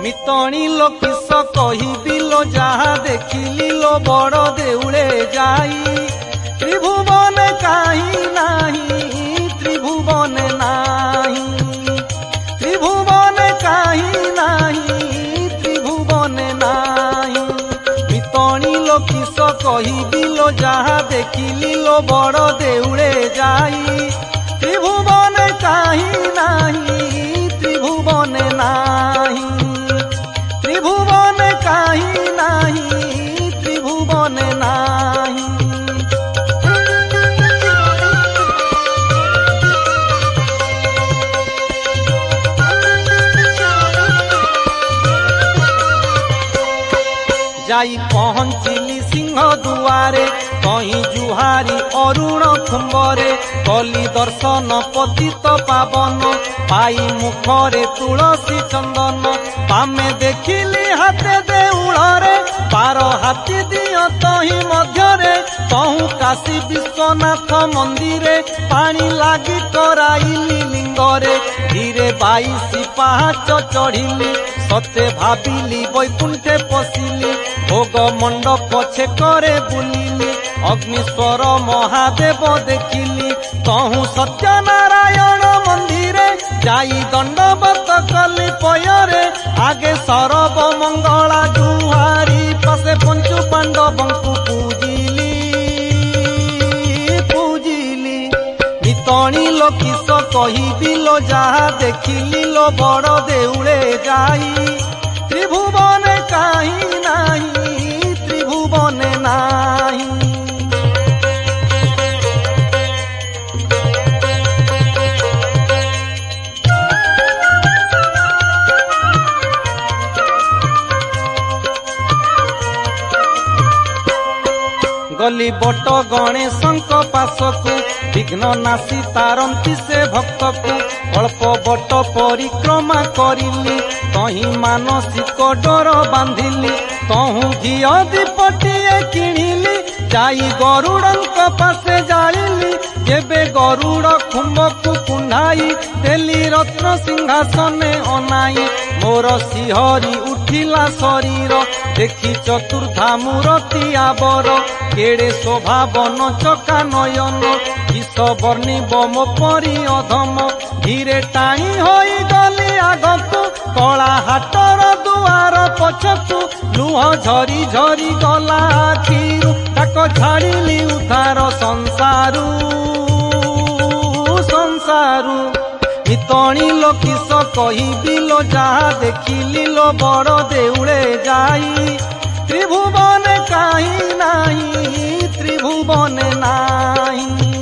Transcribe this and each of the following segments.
मितणी लो किस कहिबी लो जहा देखिली लो बड़ देउळे जाई त्रिभुवन काहि नाही त्रिभुवन नाही त्रिभुवन काहि नाही त्रिभुवन नाही मितणी लो किस कहिबी लो जहा देखिली लो बड़ देउळे जाई त्रिभुवन काहि नाही त्रिभुवन नाही त्रिभुवन काहि नाही त्रिभुवन नाही। जाई पहुँचिली सिंह दुआरे कहीं जुहारी अरुण खुम्बरे कली दर्शन पतित पावन पाई मुखरे तुलसी चंदन पामे देखिली हाथे देउଳରେ पार हाथी दियो तही मध्यरे तहु काशी विश्वनाथ मंदिरे पानी लागी कराइली लिंगरे धीरे 22 पाहाच चढ़िली सते भाबिली वैकुंठे पशिली भोग मंडप छेकरे बुलिली अग्निश्वर महादेव देखिली तहु सत्यनारायण मंदिरे जाई दंडवत कली पयरे आगे सरब मंगला जुहारी पसे पंचु पांडवंकु पूजिली पूजिली मितणी लो किस कहिबी लो जहा देखिली लो बड़ देउळे जाई त्रिभुवन काहि नाही त्रिभुवन नाही। गली बट गणेशंक पासकु विघ्न नासी तारंती से भक्तकु अल्प बट परिक्रमा करिली तही मानसिक डर बांधिली तहु घिय दीपटिए किणिली जाई गरुड़ंक पासे जालिली जेबे गरुड़ खुम्बकु कुंडाई तेली रत्न सिंहासने अनाई मोर सिहरी उठिला शरीर देखी चतुर्धा मूर्ति आबर केड़े शोभा बन चका नयन किस वर्णिब मो परी अधम धीरे टाणी होई गली आगकु कला हाटर दुआर पछकु लुह झरी झरी गला आखिरु ताको छाड़िली उधार संसारू संसारू मितणी लो किस कहिबी लो जहा देखिली लो बड़ देउळे जाई त्रिभुवन काहि नाही त्रिभुवन नाही।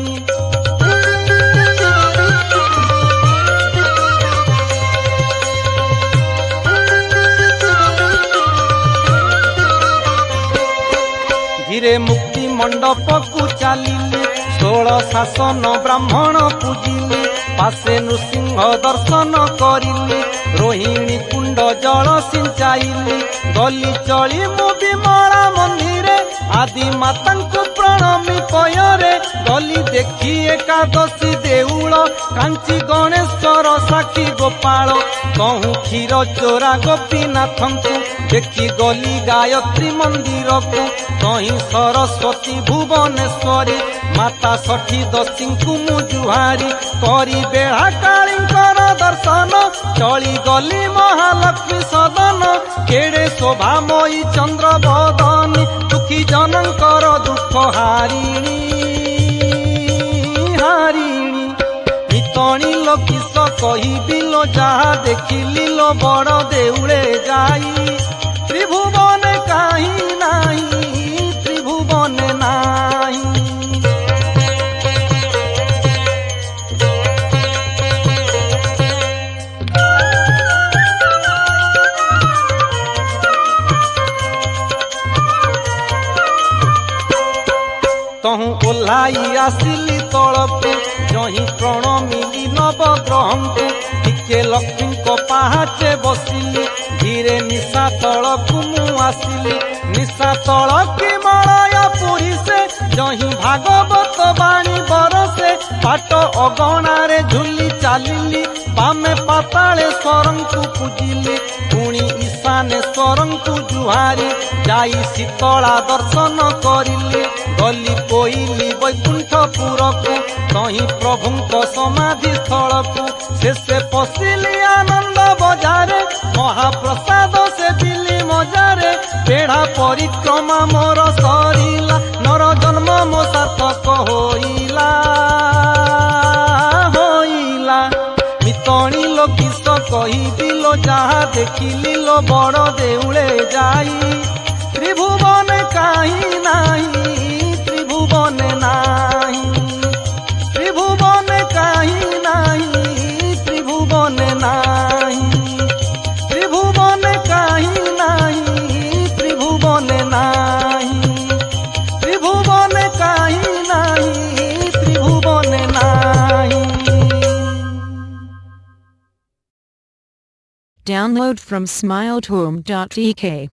धीरे मुक्ति मंडप को चलिली 16 शासन ब्राह्मण पूजिली पासे नृसिंह दर्शन करिली रोहिणी कुंड जल सिंचाइली गली चली मु विमला मंदिरे आदि मातांकु प्रणमी पयरे गली देखी एकादशी देउळ कांची गणेश्वर साक्षी गोपाल कहूँ क्षीर चोरा गोपीनाथंकु देखी गली गायत्री मंदिर को कहीं सरस्वती भुवनेश्वरी माता षठी दशींकु मु जुहारी करी बेढ़ा कालींकर दर्शन चली गली महालक्ष्मी सदन केड़े शोभामयी चंद्र बदनी दुखी जनंकर दुख हारिणी हारिणी मितणी लो किस कहिबी लो जहा देखिली लो बड़ देउळे जाई त्रिभुवन काहि नाही त्रिभुवन नाही। तहु ओह्लाई आसिली तलकु जही प्रणमिली नवग्रहंकु टिके लक्ष्मी को पहाचे बसिली धीरे निशा तलकु मु आसिली निशा तलकी मलय पुरी से जही भागवत बाणी बरसे पाट अगणारे झुली चालिली बामे पाताले स्वरंकु पूजिली पुणी ज्ञानेश्वरंकु जुहारी जाई शीतला दर्शन करिली गली कोइली वैकुंठपुरकु तही प्रभुंक समाधि स्थलकु शेषे पशिली आनंद बजारे महाप्रसाद से दिली मजारे बेढ़ा परिक्रमा मोर सरिला नर जन्म मो सार्थक होइला होइला मितणी लो किस कहिदिलो जहाँ देखिली लो बड़ देउले जाई त्रिभुवन काहि नाही त्रिभुवन नाही त्रिभुवन काहि नाही त्रिभुवन नाही त्रिभुवन काहि नाही त्रिभुवन नाही त्रिभुवन काहि नाही त्रिभुवन नाही। Download from smiledhome.ek